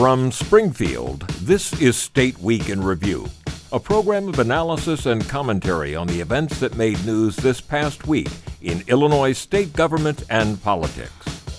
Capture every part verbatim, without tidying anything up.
From Springfield, this is State Week in Review, a program of analysis and commentary on the events that made news this past week in Illinois state government and politics.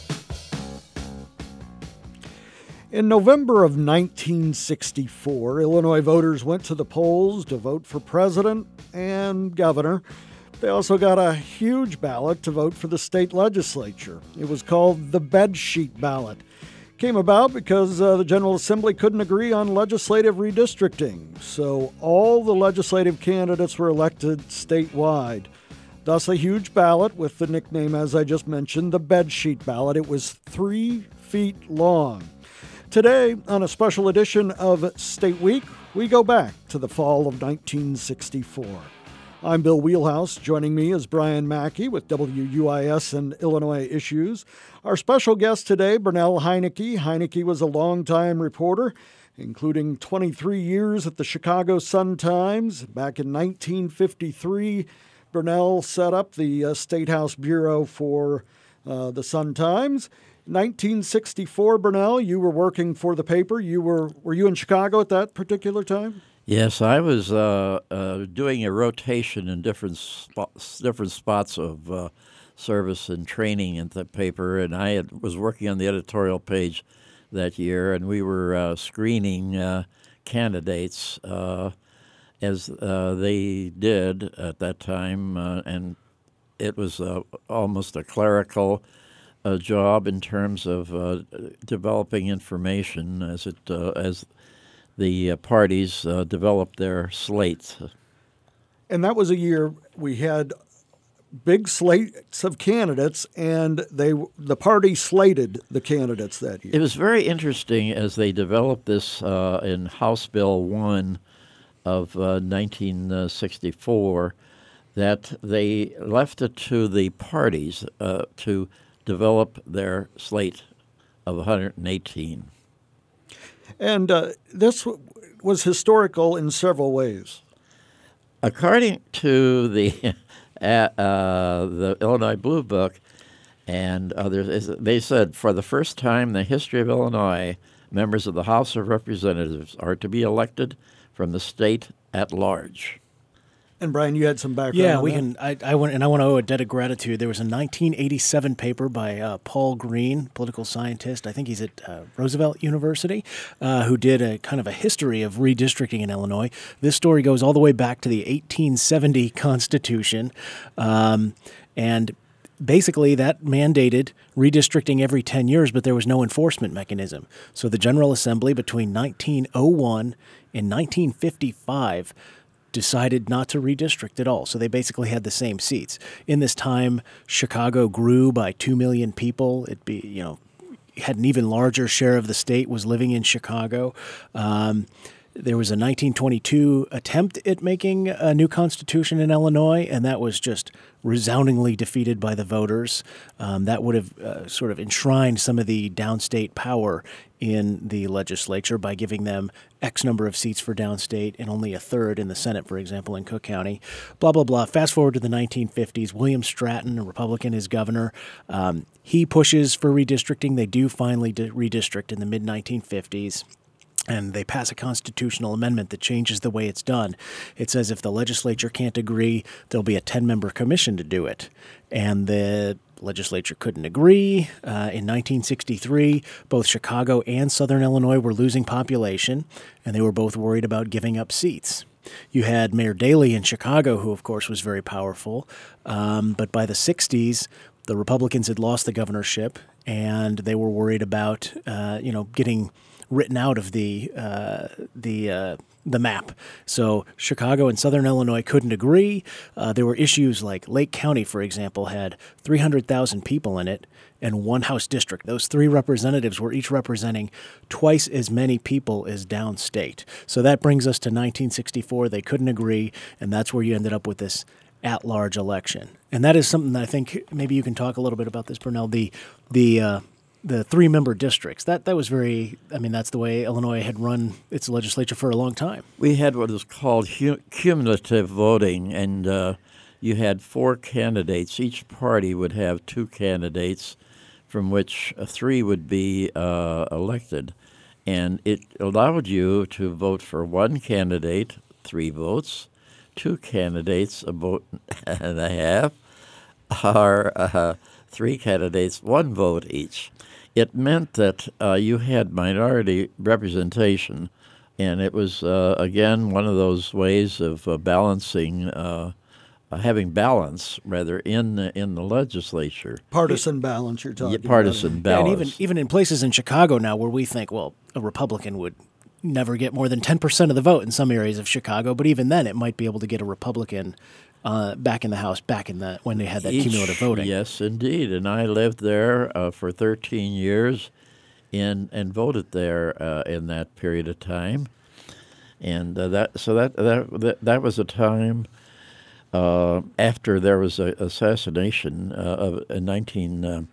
In November of nineteen sixty-four, Illinois voters went to the polls to vote for president and governor. They also got a huge ballot to vote for the state legislature. It was called the bedsheet ballot. Came about because uh, the General Assembly couldn't agree on legislative redistricting, so all the legislative candidates were elected statewide. Thus, a huge ballot with the nickname, as I just mentioned, the bedsheet ballot. It was three feet long. Today, on a special edition of State Week, we go back to the fall of nineteen sixty-four. I'm Bill Wheelhouse. Joining me is Brian Mackey with W U I S and Illinois Issues. Our special guest today, Bernell Heinecke. Heinecke was a longtime reporter, including twenty-three years at the Chicago Sun-Times. Back in nineteen fifty-three, Bernell set up the uh, State House Bureau for uh, the Sun-Times. nineteen sixty-four, Bernell, you were working for the paper. You were were you in Chicago at that particular time? Yes, I was uh, uh, doing a rotation in different spots, different spots of uh, service and training in the paper, and I had, was working on the editorial page that year, and we were uh, screening uh, candidates uh, as uh, they did at that time, uh, and it was uh, almost a clerical uh, job in terms of uh, developing information as it uh, as the uh, parties uh, developed their slates. And that was a year we had big slates of candidates, and they the party slated the candidates that year. It was very interesting as they developed this uh, in House Bill one of uh, nineteen sixty-four, that they left it to the parties uh, to develop their slate of one hundred eighteen. And uh, this w- was historical in several ways. According to the uh, uh, the Illinois Blue Book and others, they said, for the first time in the history of Illinois, members of the House of Representatives are to be elected from the state at large. And Brian, you had some background. Yeah, on we that. can. I, I want, and I want to owe a debt of gratitude. There was a nineteen eighty-seven paper by uh, Paul Green, political scientist. I think he's at uh, Roosevelt University, uh, who did a kind of a history of redistricting in Illinois. This story goes all the way back to the eighteen seventy Constitution, um, and basically that mandated redistricting every ten years, but there was no enforcement mechanism. So the General Assembly between nineteen oh one and nineteen fifty-five decided not to redistrict at all. So they basically had the same seats. In this time, Chicago grew by two million people. It be, you know, had an even larger share of the state was living in Chicago. Um, there was a nineteen twenty-two attempt at making a new constitution in Illinois, and that was just resoundingly defeated by the voters. Um, that would have uh, sort of enshrined some of the downstate power in the legislature by giving them X number of seats for downstate and only a third in the Senate, for example, in Cook County. Blah, blah, blah. Fast forward to the nineteen fifties. William Stratton, a Republican, is governor. Um, he pushes for redistricting. They do finally de- redistrict in the mid nineteen fifties. And they pass a constitutional amendment that changes the way it's done. It says if the legislature can't agree, there'll be a ten-member commission to do it. And the legislature couldn't agree. Uh, in nineteen sixty-three, both Chicago and Southern Illinois were losing population, and they were both worried about giving up seats. You had Mayor Daley in Chicago, who, of course, was very powerful. Um, but by the sixties, the Republicans had lost the governorship, and they were worried about, uh, you know, getting written out of the uh, the uh, the map. So Chicago and Southern Illinois couldn't agree. Uh, there were issues like Lake County, for example, had three hundred thousand people in it and one House district. Those three representatives were each representing twice as many people as downstate. So that brings us to nineteen sixty-four. They couldn't agree, and that's where you ended up with this at-large election. And that is something that I think maybe you can talk a little bit about this, Bernell, the the uh, the three-member districts. That that was very, I mean, that's the way Illinois had run its legislature for a long time. We had what is called hu- cumulative voting, and uh, you had four candidates. Each party would have two candidates, from which uh, three would be uh, elected. and it allowed you to vote for one candidate, three votes, two candidates, a vote and a half, or uh, three candidates, one vote each. It meant that uh, you had minority representation, and it was, uh, again, one of those ways of uh, balancing, uh, uh, having balance, rather, in the, in the legislature. Partisan balance, you're talking Yeah, partisan about. balance. Yeah, and even even in places in Chicago now where we think, well, a Republican would never get more than ten percent of the vote in some areas of Chicago, but even then it might be able to get a Republican uh, back in the House, back in the when they had that Each- cumulative voting. Yes, indeed. And I lived there uh, for thirteen years in, and voted there uh, in that period of time. And uh, that so that, that that that was a time uh, after there was an assassination uh, of in nineteen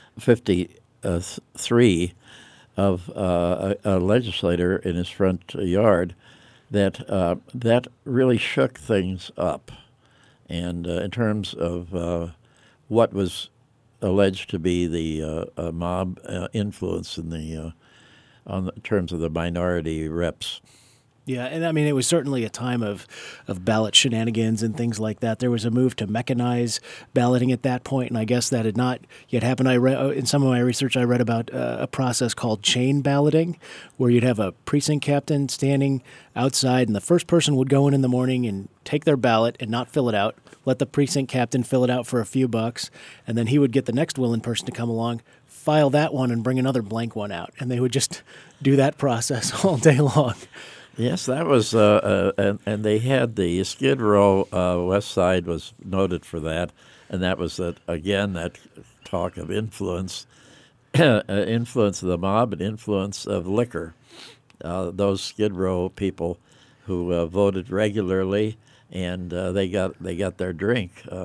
fifty-three of uh, a, a legislator in his front yard that uh, that really shook things up. And uh, in terms of uh, what was alleged to be the uh, uh, mob uh, influence in the uh, on the, in terms of the minority reps. Yeah, and I mean, it was certainly a time of, of ballot shenanigans and things like that. There was a move to mechanize balloting at that point, and I guess that had not yet happened. I read in some of my research, I read about uh, a process called chain balloting, where you'd have a precinct captain standing outside, and the first person would go in in the morning and take their ballot and not fill it out, let the precinct captain fill it out for a few bucks, and then he would get the next willing person to come along, file that one, and bring another blank one out, and they would just do that process all day long. Yes, that was, uh, uh, and, and they had the Skid Row uh, West Side was noted for that, and that was that again that talk of influence, uh, influence of the mob and influence of liquor. Uh, those Skid Row people who uh, voted regularly, and uh, they got they got their drink uh,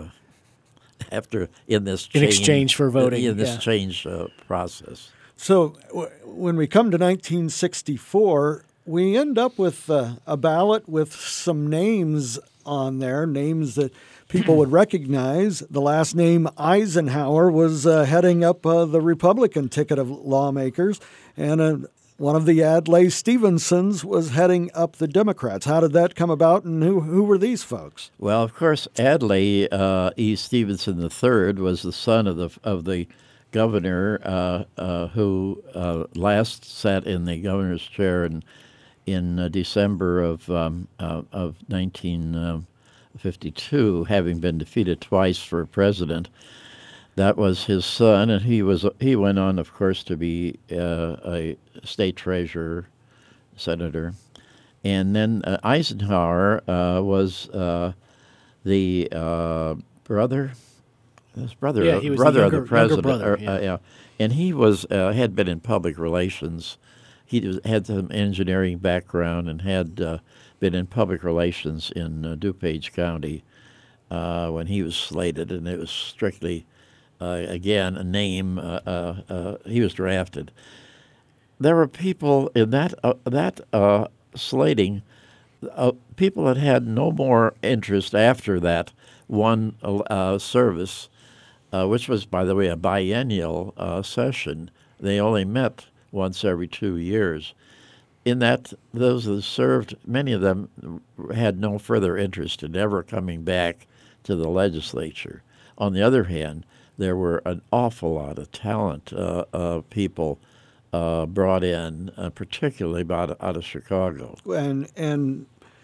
after in this In change, exchange for voting, in this yeah. change uh, process. So w- when we come to nineteen sixty-four, we end up with uh, a ballot with some names on there, names that people would recognize. The last name Eisenhower was uh, heading up uh, the Republican ticket of lawmakers, and uh, one of the Adlai Stevensons was heading up the Democrats. How did that come about, and who who were these folks? Well, of course, Adlai uh, E. Stevenson the third was the son of the of the governor uh, uh, who uh, last sat in the governor's chair in in uh, December of um, uh, of nineteen fifty-two, having been defeated twice for president. That was his son, and he was he went on, of course, to be uh, a state treasurer, senator, and then uh, Eisenhower uh, was uh, the uh, brother, his brother, Yeah, he was the brother younger- of the president, younger brother, or, yeah. uh, yeah, and he was uh, had been in public relations. He was, had some engineering background and had uh, been in public relations in uh, DuPage County uh, when he was slated, and it was strictly, uh, again, a name. Uh, uh, uh, he was drafted. There were people in that uh, that uh, slating, uh, people that had no more interest after that one uh, service, uh, which was, by the way, a biennial uh, session. They only met once every two years. In that, those that served, many of them had no further interest in ever coming back to the legislature. On the other hand, there were an awful lot of talent uh, uh, people uh, brought in, uh, particularly out of, out of Chicago. And and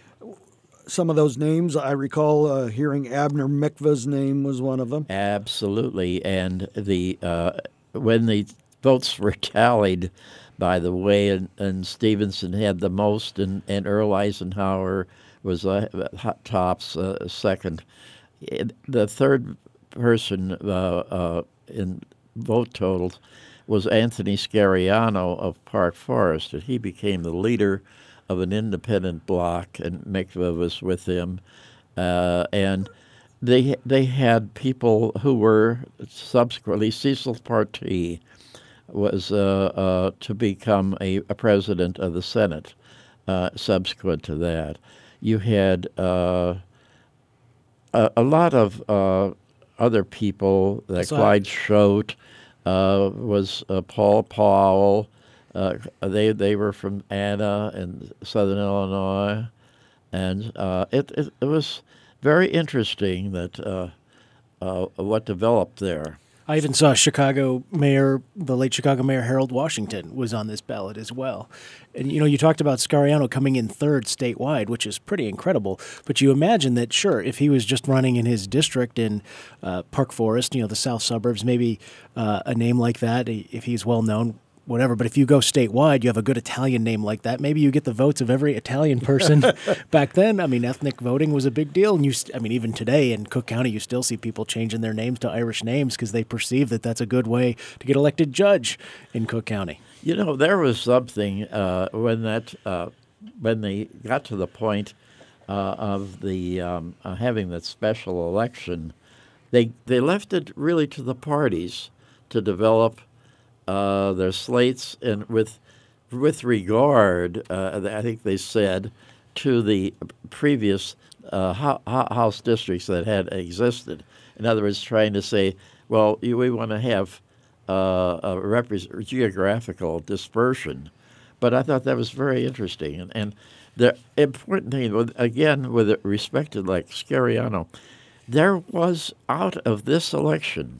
some of those names, I recall uh, hearing Abner Mikva's name was one of them. Absolutely, and the uh, when the votes were tallied, by the way, and, and Stevenson had the most, and, and Earl Eisenhower was uh, hot tops uh, second. It, the third person uh, uh, in vote totals was Anthony Scariano of Park Forest, and he became the leader of an independent bloc, and Mikva was with him, uh, and they they had people who were subsequently Cecil Partee was uh, uh, to become a, a president of the Senate. Uh, subsequent to that, you had uh, a, a lot of uh, other people. Like So I- Clyde Schote uh, was uh, Paul Powell. Uh, they they were from Anna in southern Illinois, and uh, it, it it was very interesting that uh, uh, what developed there. I even saw Chicago Mayor, the late Chicago Mayor Harold Washington was on this ballot as well. And, you know, you talked about Scariano coming in third statewide, which is pretty incredible. But you imagine that, sure, if he was just running in his district in uh, Park Forest, you know, the south suburbs, maybe uh, a name like that, if he's well known, whatever. But if you go statewide, you have a good Italian name like that. Maybe you get the votes of every Italian person. Back then, I mean, ethnic voting was a big deal. And you, st- I mean, even today in Cook County, you still see people changing their names to Irish names because they perceive that that's a good way to get elected judge in Cook County. You know, there was something uh, when that uh, when they got to the point uh, of the um, uh, having that special election, they they left it really to the parties to develop Uh, their slates, and with with regard, uh, I think they said, to the previous uh, ho- House districts that had existed. In other words, trying to say, well, you, we want to have uh, a repre- geographical dispersion. But I thought that was very interesting. And, and the important thing, again, with respect to like Scariano, there was out of this election,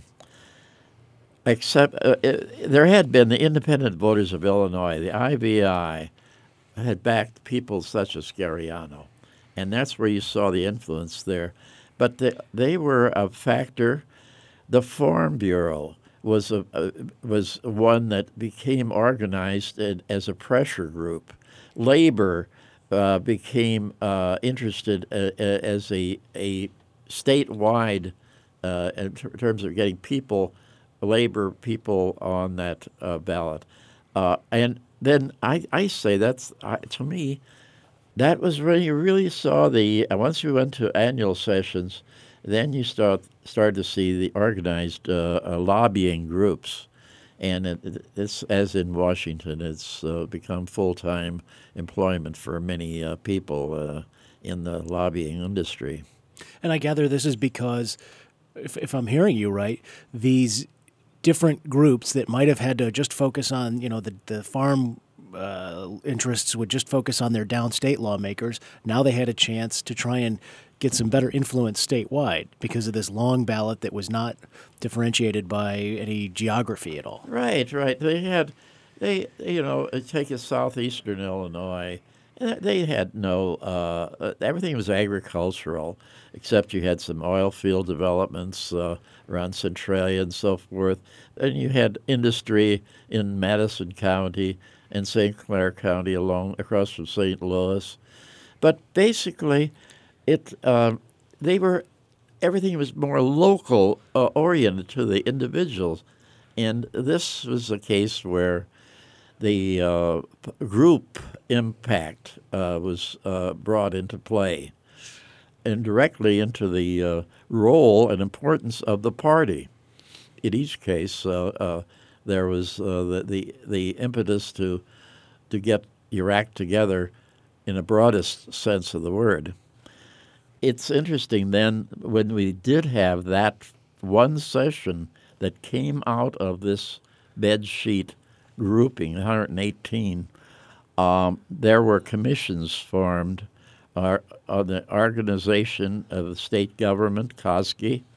Except uh, it, there had been the Independent Voters of Illinois, the I V I, had backed people such as Scariano, and that's where you saw the influence there. But the, they were a factor. The Farm Bureau was a, a was one that became organized in, as a pressure group. Labor uh, became uh, interested uh, as a a statewide uh, in ter- terms of getting people. Labor people on that uh, ballot. Uh, and then I, I say that's, uh, to me, that was when you really saw the, uh, once you went to annual sessions, then you start started to see the organized uh, uh, lobbying groups. And it, it's, as in Washington, it's uh, become full-time employment for many uh, people uh, in the lobbying industry. And I gather this is because, if, if I'm hearing you right, these different groups that might have had to just focus on, you know, the, the farm uh, interests would just focus on their downstate lawmakers. Now they had a chance to try and get some better influence statewide because of this long ballot that was not differentiated by any geography at all. Right, right. They had, they, you know, take a southeastern Illinois, they had no, uh, everything was agricultural, except you had some oil field developments uh, around Centralia and so forth. And you had industry in Madison County and Saint Clair County along across from Saint Louis. But basically, it uh, they were, everything was more local uh, oriented to the individuals. And this was a case where the uh, group impact uh, was uh, brought into play and directly into the uh, role and importance of the party. In each case, uh, uh, there was uh, the, the the impetus to to get your act together in the broadest sense of the word. It's interesting then when we did have that one session that came out of this bed sheet grouping, one hundred eighteen, um, there were commissions formed uh, on the organization of the state government, C O S G I,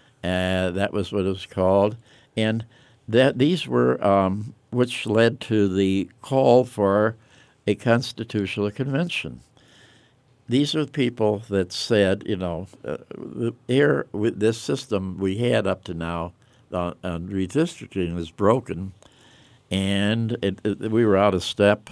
uh, that was what it was called, and that these were, um, which led to the call for a constitutional convention. These are the people that said, you know, uh, here with this system we had up to now uh, on redistricting was broken, and it, it, we were out of step.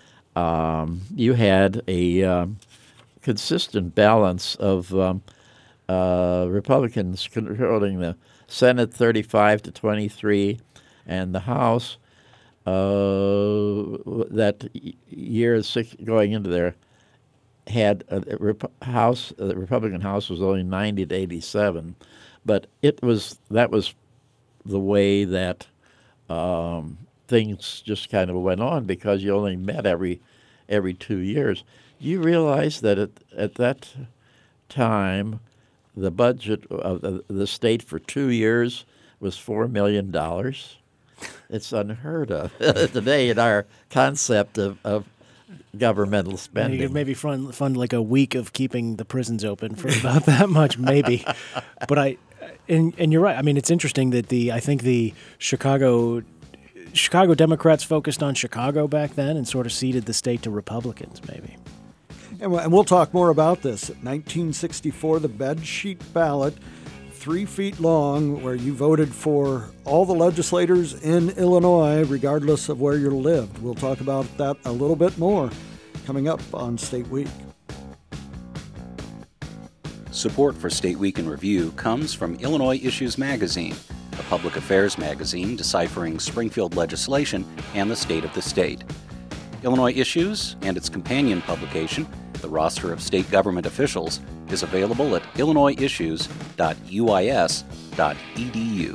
Um, you had a um, consistent balance of um, uh, Republicans controlling the Senate thirty-five to twenty-three, and the House uh, that year six, going into there had a, a Rep- House. The Republican House was only ninety to eighty-seven, but it was that was the way that um, things just kind of went on because you only met every every two years. You realize that at at that time, the budget of the, the state for two years was four million dollars. It's unheard of today in our concept of, of governmental spending. You could maybe fund, fund like a week of keeping the prisons open for about that much, maybe. But I, and and you're right. I mean, it's interesting that the I think the Chicago Chicago Democrats focused on Chicago back then and sort of ceded the state to Republicans, maybe. And we'll talk more about this. nineteen sixty-four, the bed sheet ballot, three feet long, where you voted for all the legislators in Illinois, regardless of where you lived. We'll talk about that a little bit more coming up on State Week. Support for State Week in Review comes from Illinois Issues Magazine, a public affairs magazine deciphering Springfield legislation and the state of the state. Illinois Issues and its companion publication, the roster of state government officials, is available at illinois issues dot u i s dot e d u.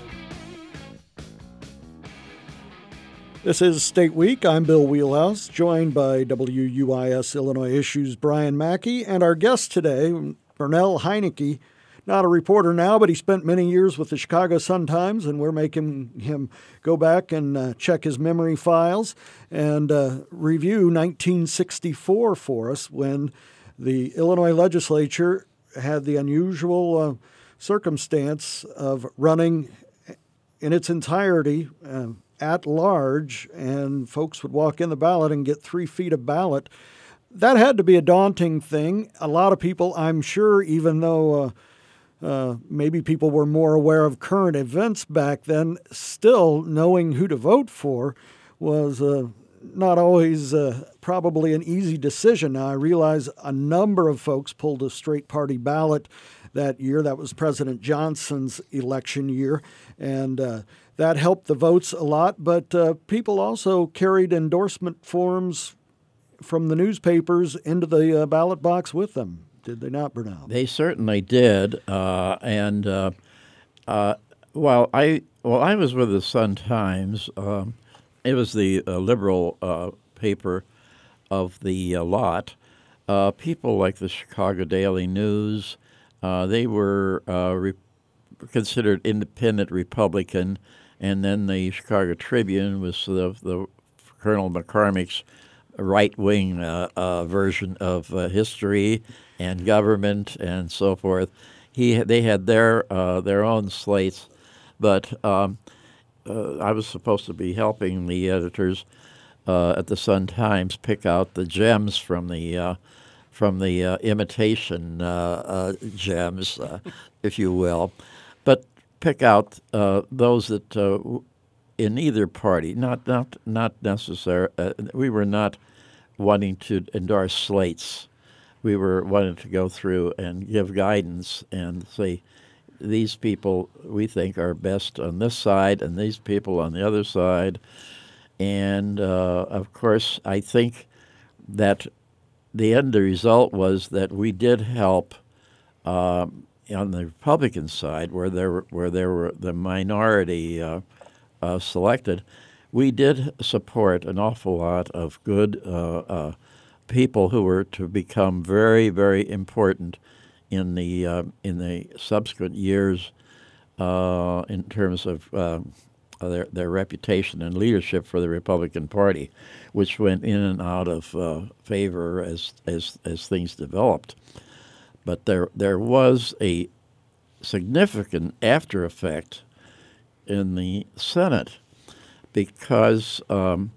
This is State Week. I'm Bill Wheelhouse, joined by W U I S Illinois Issues' Brian Mackey, and our guest today, Bernell Heinecke. Not a reporter now, but he spent many years with the Chicago Sun-Times, and we're making him go back and uh, check his memory files and uh, review nineteen sixty-four for us, when the Illinois legislature had the unusual uh, circumstance of running in its entirety uh, at large, and folks would walk in the ballot and get three feet of ballot. That had to be a daunting thing. A lot of people, I'm sure, even though uh, Uh, maybe people were more aware of current events back then, still knowing who to vote for was uh, not always uh, probably an easy decision. Now, I realize a number of folks pulled a straight party ballot that year. That was President Johnson's election year, and uh, that helped the votes a lot. But uh, people also carried endorsement forms from the newspapers into the uh, ballot box with them. Did they not, Bernell? They certainly did, uh, and uh, uh, while I while I was with the Sun-Times, um, it was the uh, liberal uh, paper of the uh, lot. Uh, people like the Chicago Daily News, uh, they were uh, re- considered independent Republican, and then the Chicago Tribune was the, the Colonel McCormick's right-wing uh, uh, version of uh, history and government and so forth. He they had their uh, their own slates, but um, uh, I was supposed to be helping the editors uh, at the Sun-Times pick out the gems from the uh, from the uh, imitation uh, uh, gems, uh, if you will, but pick out uh, those that uh, in either party, not not not necessary. Uh, we were not wanting to endorse slates. We were wanting to go through and give guidance and say, these people we think are best on this side and these people on the other side. And, uh, of course, I think that the end result was that we did help um, on the Republican side, where there were, where there were the minority uh, uh, selected. We did support an awful lot of good uh, uh, people who were to become very, very important in the uh, in the subsequent years uh, in terms of uh, their their reputation and leadership for the Republican Party, which went in and out of uh, favor as as as things developed. But there there was a significant after effect in the Senate because um,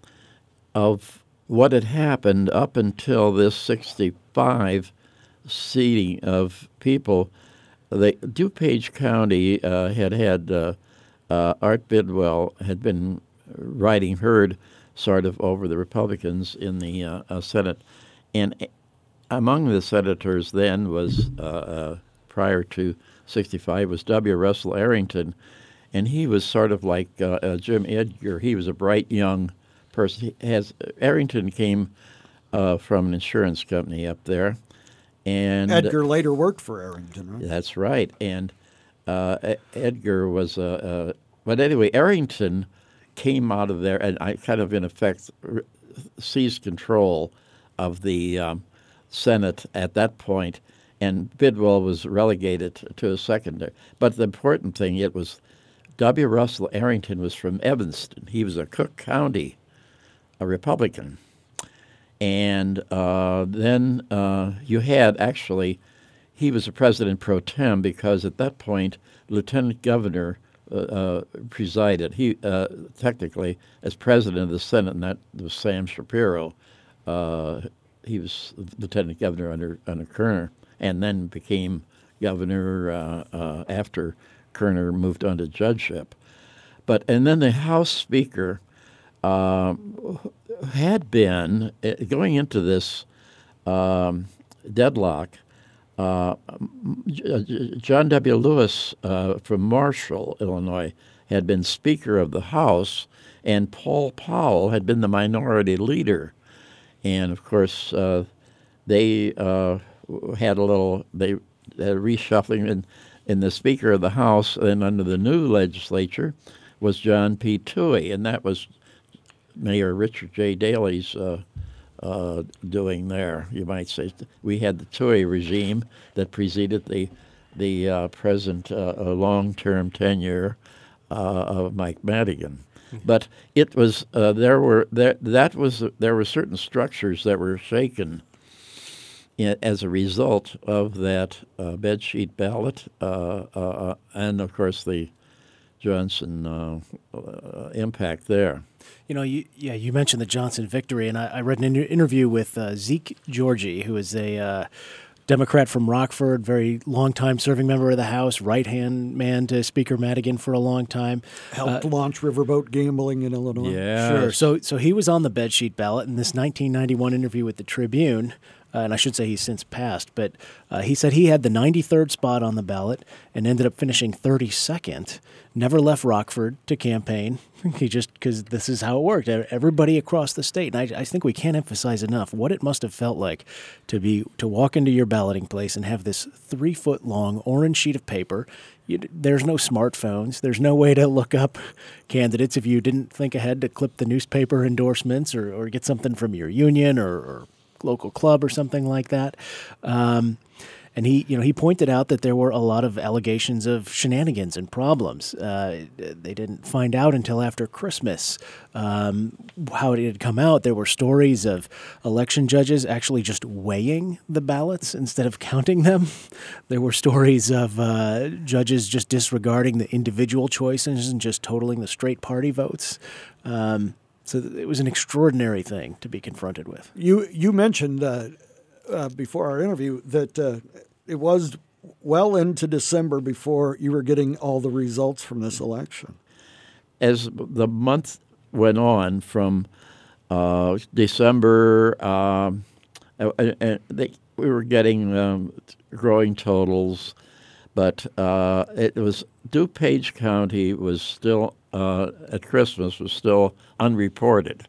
of what had happened up until this sixty-five seating of people. The DuPage County uh, had had uh, uh, Art Bidwell had been riding herd sort of over the Republicans in the uh, uh, Senate, and among the senators then was uh, uh, prior to sixty-five was W. Russell Arrington, and he was sort of like uh, uh, Jim Edgar. He was a bright young person. He has Arrington came uh, from an insurance company up there, and Edgar later worked for Arrington, right? That's right. And uh, Edgar was a, uh, but anyway, Arrington came out of there, and I kind of in effect re- seized control of the um, Senate at that point, and Bidwell was relegated to a secondary. But the important thing, it was W. Russell Arrington was from Evanston. He was a Cook County, a Republican. And uh, then uh, you had actually, he was a president pro tem because at that point, Lieutenant Governor uh, uh, presided. He uh, technically, as president of the Senate, and that was Sam Shapiro. Uh, he was Lieutenant Governor under under Kerner, and then became governor uh, uh, after Kerner moved on to judgeship. But and then the House Speaker uh, had been uh, going into this um, deadlock. Uh, John W. Lewis uh, from Marshall, Illinois, had been Speaker of the House, and Paul Powell had been the minority leader. And of course, uh, they uh, had a little they had a reshuffling in, in the Speaker of the House. And under the new legislature was John P. Toohey, and that was Mayor Richard J. Daley's uh, uh, doing there. You might say we had the Toohey regime that preceded the the uh, present uh, long-term tenure uh, of Mike Madigan. But it was uh, there were there that was there were certain structures that were shaken in, as a result of that uh, bedsheet ballot, uh, uh, and of course the Johnson uh, uh, impact there. You know, you, yeah, you mentioned the Johnson victory, and I, I read an inter- interview with uh, Zeke Georgie, who is a uh, Democrat from Rockford, very long-time serving member of the House, right-hand man to Speaker Madigan for a long time. Helped uh, launch riverboat gambling in Illinois. Yeah, Sure. So, so he was on the bedsheet ballot in this nineteen ninety-one interview with the Tribune. Uh, and I should say he's since passed, but uh, he said he had the ninety-third spot on the ballot and ended up finishing thirty-second. Never left Rockford to campaign. He just, because this is how it worked. Everybody across the state, and I, I think we can't emphasize enough what it must have felt like to be to walk into your balloting place and have this three-foot-long orange sheet of paper. You, there's no smartphones. There's no way to look up candidates if you didn't think ahead to clip the newspaper endorsements or, or get something from your union or, or local club or something like that. Um, and he, you know, he pointed out that there were a lot of allegations of shenanigans and problems. Uh, they didn't find out until after Christmas um, how it had come out. There were stories of election judges actually just weighing the ballots instead of counting them. There were stories of uh, judges just disregarding the individual choices and just totaling the straight party votes. Um, So it was an extraordinary thing to be confronted with. You you mentioned uh, uh, before our interview that uh, it was well into December before you were getting all the results from this election. As the month went on from uh, December, um, and they, we were getting um, growing totals, but uh, it was DuPage County was still uh, at Christmas was still unreported,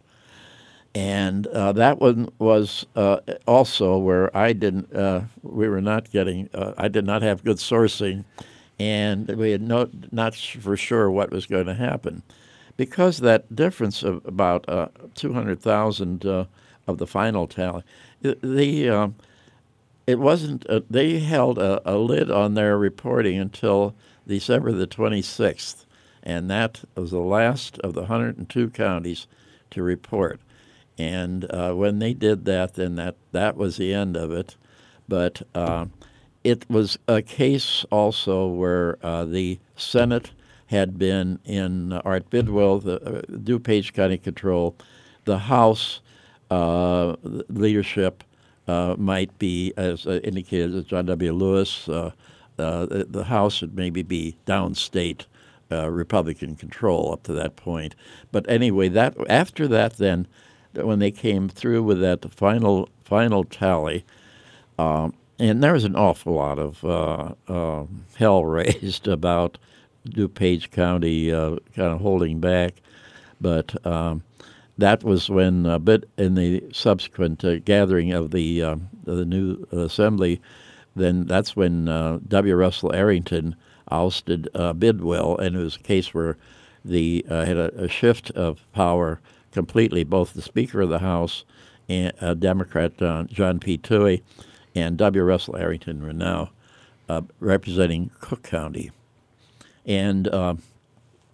and uh, that one was uh, also where I didn't. Uh, we were not getting. Uh, I did not have good sourcing, and we had no not for sure what was going to happen, because that difference of about uh, two hundred thousand uh, of the final tally, the. the uh, It wasn't. Uh, they held a, a lid on their reporting until December the twenty-sixth, and that was the last of the one hundred two counties to report. And uh, when they did that, then that, that was the end of it. But uh, it was a case also where uh, the Senate had been in Art Bidwell, the uh, DuPage County Control, the House uh, leadership. Uh, might be, as uh, indicated, as John W. Lewis, uh, uh, the, the House would maybe be downstate uh, Republican control up to that point. But anyway, that after that, then, when they came through with that final final tally, um, and there was an awful lot of uh, uh, hell raised about DuPage County uh, kind of holding back, but. Um, That was when, uh, but in the subsequent uh, gathering of the uh, the new assembly, then that's when uh, W. Russell Arrington ousted uh, Bidwell, and it was a case where the uh, had a, a shift of power completely. Both the Speaker of the House, and uh, Democrat uh, John P. Toohey, and W. Russell Arrington were now uh, representing Cook County, and. Uh,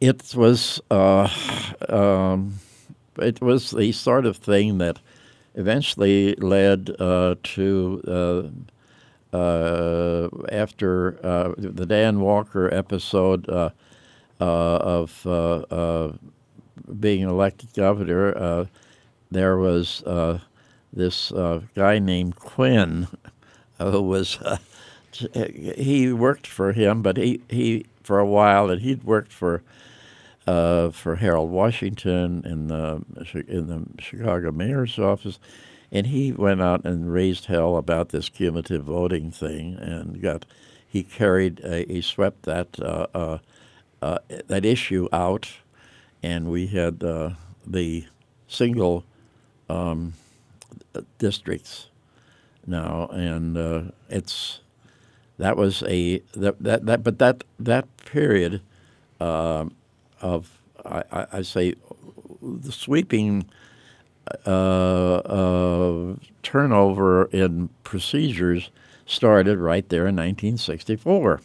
it was uh, um, it was the sort of thing that eventually led uh, to uh, uh, after uh, the Dan Walker episode uh, uh, of uh, uh, being elected governor. Uh, there was uh, this uh, guy named Quinn who was uh, he worked for him, but he, he for a while, and he'd worked for. Uh, for Harold Washington in the in the Chicago mayor's office, and he went out and raised hell about this cumulative voting thing, and got he carried uh, he swept that uh, uh, uh, that issue out, and we had uh, the single um, districts now, and uh, it's that was a that that, that but that that period. Uh, Of I, I say the sweeping uh, uh, turnover in procedures started right there in nineteen sixty-four.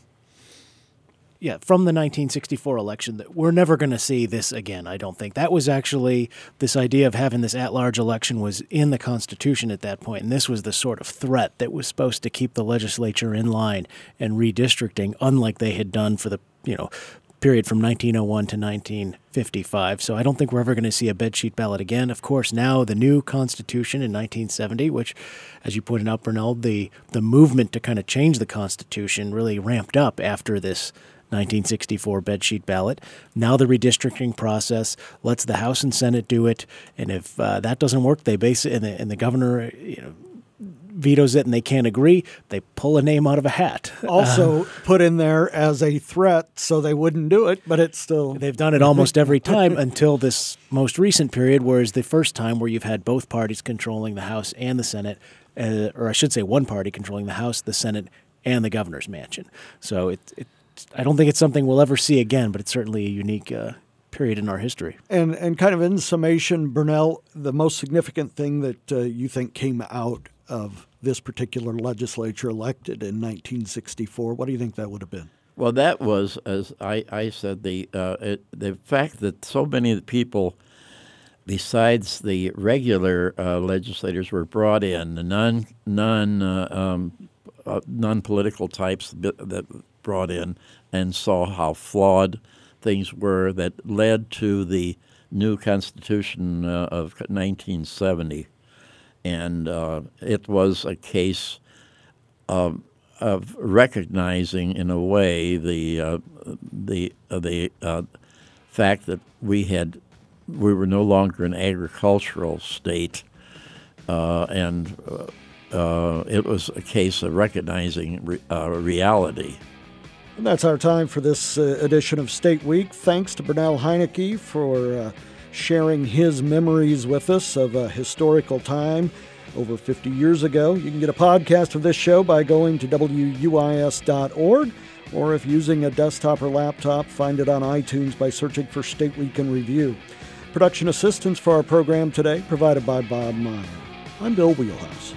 Yeah, from the nineteen sixty-four election, that we're never going to see this again, I don't think. That was actually, this idea of having this at-large election was in the Constitution at that point, and this was the sort of threat that was supposed to keep the legislature in line and redistricting, unlike they had done for the, you know, period from nineteen oh one to nineteen fifty-five. So I don't think we're ever going to see a bedsheet ballot again. Of course, now the new Constitution in nineteen seventy, which, as you pointed out, Bernal, the, the movement to kind of change the Constitution really ramped up after this nineteen sixty-four bedsheet ballot. Now the redistricting process lets the House and Senate do it, and if uh, that doesn't work, they base it, and the, and the governor, you know, vetoes it and they can't agree, they pull a name out of a hat. Also uh, put in there as a threat so they wouldn't do it, but it's still... They've done it almost every time until this most recent period, whereas the first time where you've had both parties controlling the House and the Senate, uh, or I should say one party controlling the House, the Senate, and the governor's mansion. So it, it, I don't think it's something we'll ever see again, but it's certainly a unique uh, period in our history. And and kind of in summation, Bernal, the most significant thing that uh, you think came out of this particular legislature elected in nineteen sixty-four, what do you think that would have been? Well, that was, as I, I said, the uh, it, the fact that so many people, besides the regular uh, legislators, were brought in, the non non uh, um, uh, non-political types that brought in, and saw how flawed things were, that led to the new Constitution uh, of nineteen seventy. And uh, it was a case of, of recognizing, in a way, the uh, the uh, the uh, fact that we had we were no longer an agricultural state, uh, and uh, uh, it was a case of recognizing re- uh, reality. And that's our time for this uh, edition of State Week. Thanks to Bernal Heinecke for uh, sharing his memories with us of a historical time over fifty years ago. You can get a podcast of this show by going to W U I S dot org, or if using a desktop or laptop, find it on iTunes by searching for State Week in Review. Production assistance for our program today provided by Bob Meyer. I'm Bill Wheelhouse.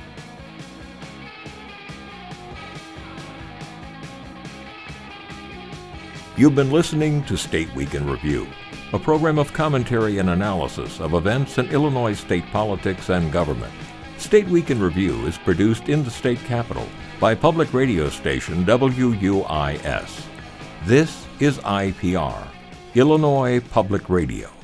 You've been listening to State Week in Review, a program of commentary and analysis of events in Illinois state politics and government. State Week in Review is produced in the state capital by public radio station W U I S. This is I P R, Illinois Public Radio.